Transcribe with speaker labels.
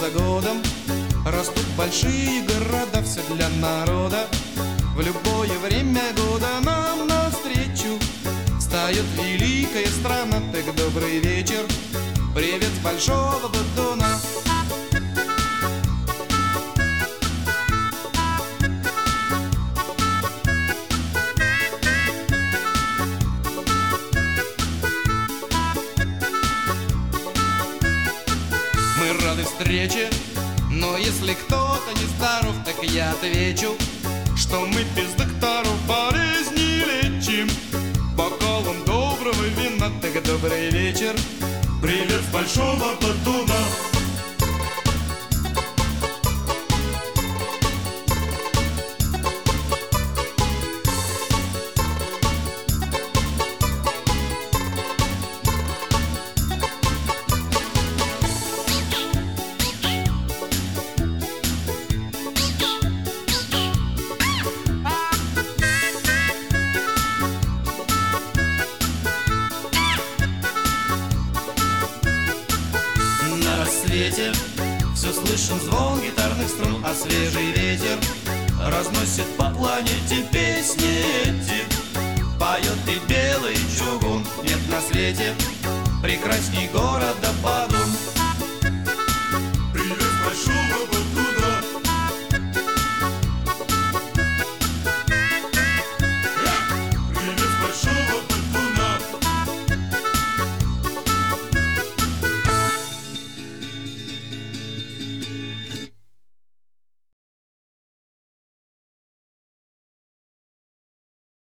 Speaker 1: за годом растут большие города, все для народа. В любое время года нам навстречу встает великая страна. Так добрый вечер, привет с большого батуна. Мы рады встрече, но если кто-то не здоров, так я отвечу, что мы без докторов болезни лечим бокалом доброго вина. Так добрый вечер, привет с большого батуна. На рассвете все слышен звон гитарных струн, а свежий ветер разносит по планете песни эти. Поет и белый чугун, нет на свете прекрасней города.